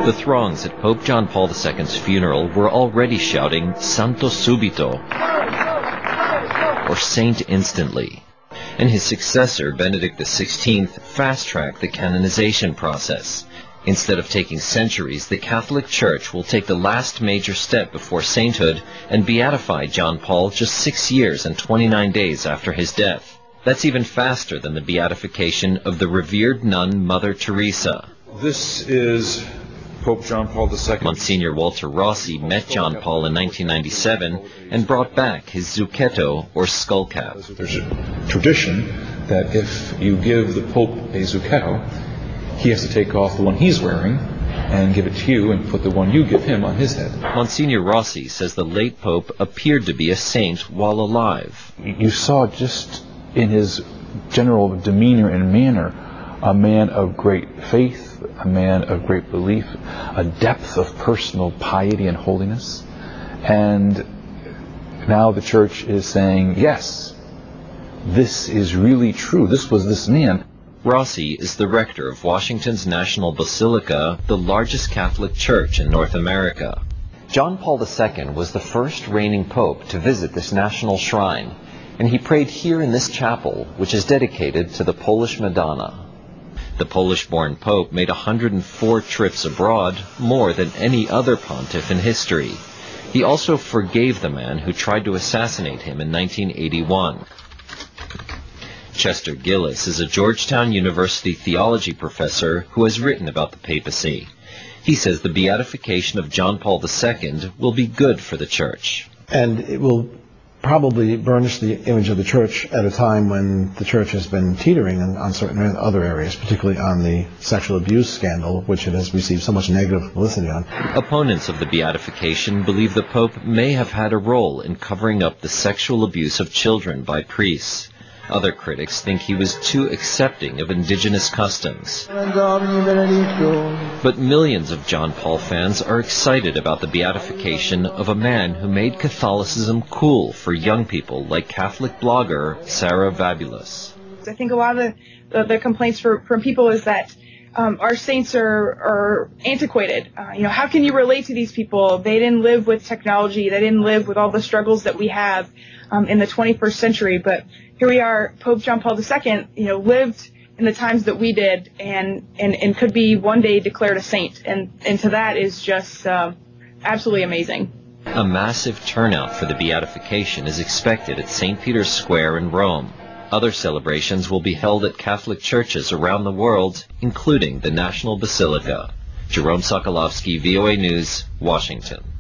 The throngs at Pope John Paul II's funeral were already shouting Santo Subito, or Saint Instantly. And his successor, Benedict XVI, fast-tracked the canonization process. Instead of taking centuries, the Catholic Church will take the last major step before sainthood and beatify John Paul just 6 years and 29 days after his death. That's even faster than the beatification of the revered nun Mother Teresa. This is Pope John Paul II. Monsignor Walter Rossi met John Paul in 1997 and brought back his zucchetto, or skull cap. There's a tradition that if you give the Pope a zucchetto, he has to take off the one he's wearing and give it to you and put the one you give him on his head. Monsignor Rossi says the late Pope appeared to be a saint while alive. You saw just in his general demeanor and manner a man of great faith, a man of great belief, a depth of personal piety and holiness. And now the Church is saying, yes, this is really true. This was this man. Rossi is the rector of Washington's National Basilica, the largest Catholic church in North America. John Paul II was the first reigning pope to visit this national shrine, and he prayed here in this chapel, which is dedicated to the Polish Madonna. The Polish-born pope made 104 trips abroad, more than any other pontiff in history. He also forgave the man who tried to assassinate him in 1981. Chester Gillis is a Georgetown University theology professor who has written about the papacy. He says the beatification of John Paul II will be good for the Church. And it will probably burnish the image of the Church at a time when the Church has been teetering on certain other areas, particularly on the sexual abuse scandal, which it has received so much negative publicity on. Opponents of the beatification believe the Pope may have had a role in covering up the sexual abuse of children by priests. Other critics think he was too accepting of indigenous customs. But millions of John Paul fans are excited about the beatification of a man who made Catholicism cool for young people like Catholic blogger Sarah Vabulous. I think a lot of the complaints from people is that our saints are antiquated. How can you relate to these people? They didn't live with technology. They didn't live with all the struggles that we have in the 21st century. But here we are, Pope John Paul II, lived in the times that we did and could be one day declared a saint. And to that is just absolutely amazing. A massive turnout for the beatification is expected at St. Peter's Square in Rome. Other celebrations will be held at Catholic churches around the world, including the National Basilica. Jerome Sokolovsky, VOA News, Washington.